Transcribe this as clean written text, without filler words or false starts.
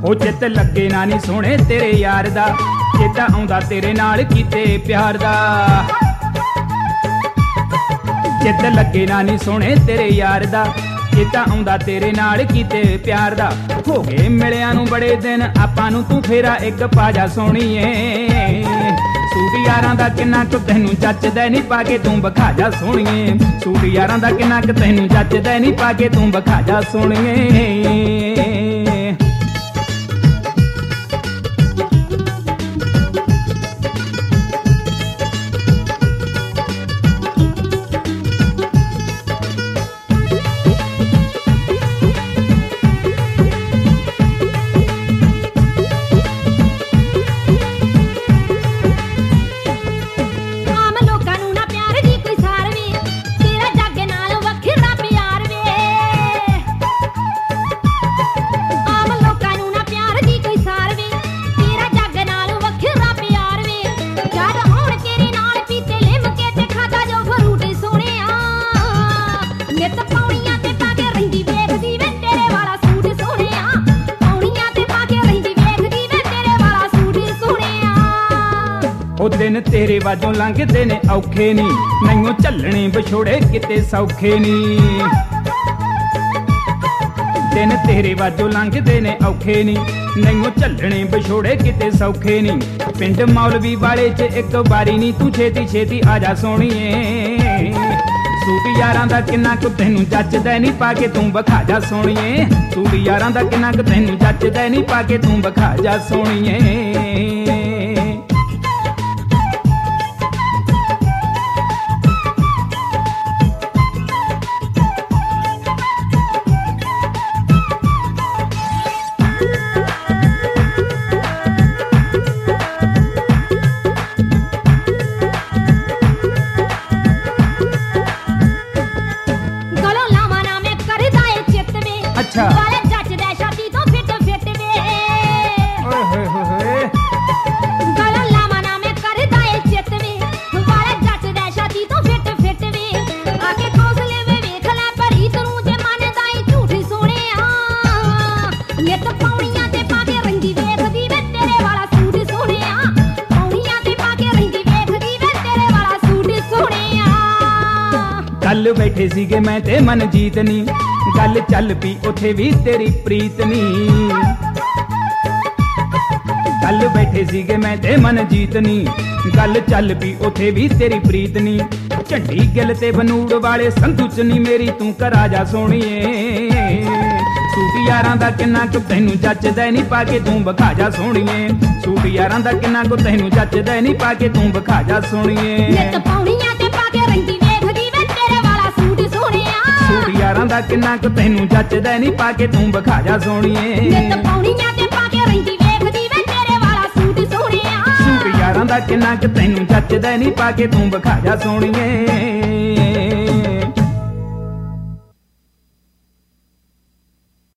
हो चित लगे ना नी सोहणे तेरे यार दा, चेता आउंदा तेरे नाल कीते प्यार दा। चित लगे ना नी सोहणे तेरे यार दा, चेता आउंदा तेरे नाल कीते प्यार दा। हो गए मिलिया नूं बड़े दिन आपां नूं, तू फेरा एक पाजा सोहणीए। सूट यारां दा किन्ना क तैनूं जचदा नी, पा के तू विखा जा सोहणीए। सूट यारां दा किन्ना क तैनूं जचदा नी, पा के तू विखा जा सोहणीए। दिन तेरे वाजों लंघदे ने औखे नी, नैयों झल्लने विछोड़े किते सौखे नी। दिन तेरे वाजों लंघदे ने औखे नी, नैयों झल्लने विछोड़े किते सौखे नी। पिंड मौलवी वाले च एक बारी नी, तू छेती छेती आजा सोहणीए। सूट यारां दा किन्ना क तैनूं जचदा नी, पा के तू विखा जा सोहणीए। सूट यारां दा किन्ना क तैनूं जचदा नी, पा के तू विखा जा सोहणीए। वाले जचदा छाती तो फिट फिट वे, ओए होए होए। गला लावा ना मैं करदा ए चित वे, वाले जचदा छाती तो फिट फिट वे। आके खोसले वे वेख ले भरी तरू, जे मनदा ए झूठी सोहणिया। नित पौड़ियां ते पा के रंगी वेखदी वे तेरे वाला सूट सोहणिया। पौड़ियां ते पा के रंगी वेखदी वे तेरे वाला सूट सोहणिया। कल बैठे सीगे मैं ते मन जीत नी, गल चल पी उथे भी तेरी प्रीत नी। कल बैठे सीगे मैं ते मन जीत नी, गल चल पी उथे भी तेरी प्रीत नी। झंडी गिल ते बनूड़ वाले संधू च नी मेरी तू घरा जा सोहणीए। सूट यारां दा किन्ना क तैनूं जचदा नी, पा के तू विखा जा सोहणीए। सूट यारां दा किन्ना क तैनूं जचदा नी, पा के तू विखा जा सोहणीए। नित पौड़ियां ते पा के रंगी वेखदी वे तेरे वाला सूट सोहणिया। सूट यारां दा किन्ना क तैनूं जचदा नी, पा के तू विखा जा सोहणीए। नित पौड़ियां ते पा के रंगी वेखदी वे तेरे वाला सूट सोहणिया। सूट यारां दा किन्ना क तैनूं जचदा नी, पा के तू विखा जा सोहणीए।